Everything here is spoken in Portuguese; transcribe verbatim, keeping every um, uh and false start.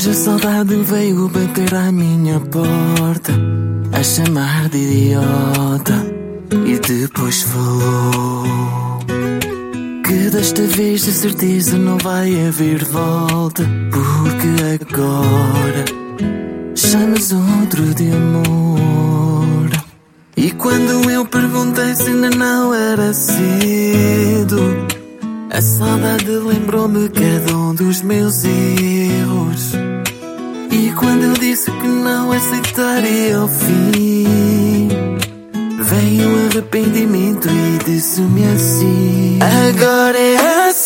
a saudade veio bater à minha porta, a chamar de idiota, e depois falou que desta vez de certeza não vai haver volta, porque agora chamas outro de amor. E quando eu perguntei se ainda não era cedo, a saudade lembrou-me cada um dos meus erros. E quando eu disse que não aceitaria o fim, veio o arrependimento e disse-me assim: agora é assim.